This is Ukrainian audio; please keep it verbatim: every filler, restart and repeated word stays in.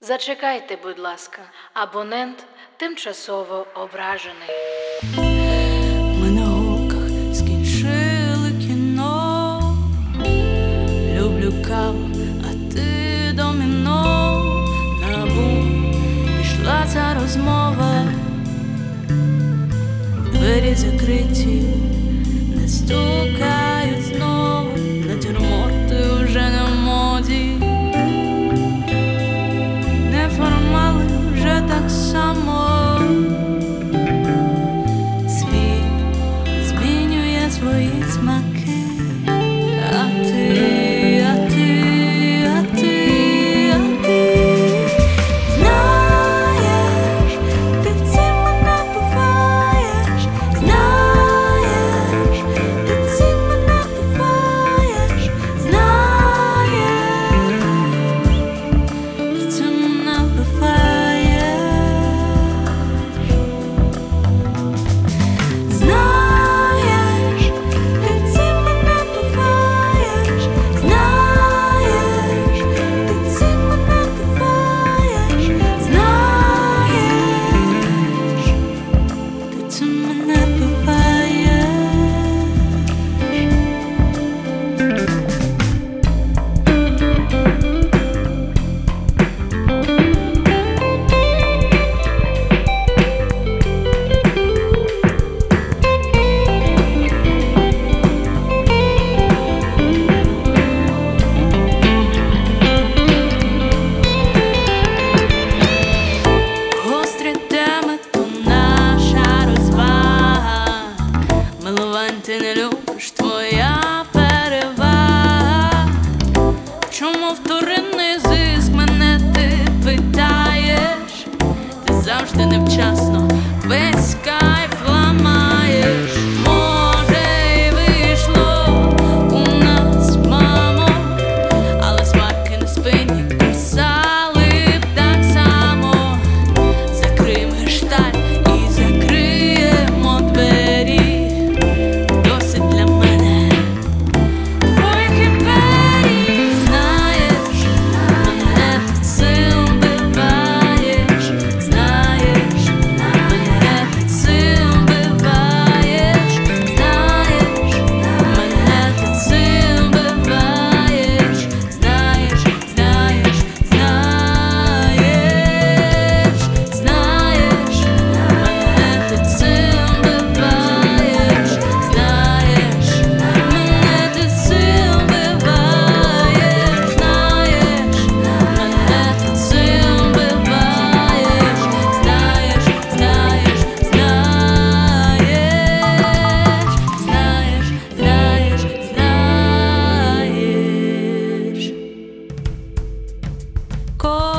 Зачекайте, будь ласка, абонент тимчасово ображений. Ми на гулках скінчили кіно. Люблю каву, а ти доміно. Набу пішла ця розмова. Двері закриті, не стукають знову. Натюрморти вже на моді. Неформали вже так само. Світ змінює свої смаки. А ти, а ти, а ти, а ти знаєш, ти цим мене буваєш. Знаєш, ти цим мене буваєш. Знаєш, ти цим мене буваєш. Знаєш, ти цим мене буваєш. Знаєш, ти цим мене буваєш. Знаєш, ти цим мене буваєш. Гострі теми – то наша розвага. Милувань ти не любиш, твоя перевага. Чому вторинний зиск мене ти питаєш? Ти завжди невчасно весь кайф ламаєш. Може й вийшло у нас, мамо, але сварки на спині кусали б так само. Закриємо шталь і закриємо двері. Досить для мене твоїх імперій. Знаєш, мене ти цим вбиваєш. Знаєш, мене ти цим вбиваєш. Знаєш, мене ти цим вбиваєш. Знаєш, знаєш, знаєш. Знаєш, мене ти цим вбиваєш. Знаєш, мене ти цим вбиваєш. Знаєш, мене ти цим вбиваєш. Знаєш, знаєш, знаєш. Знаєш, знаєш, знаєш.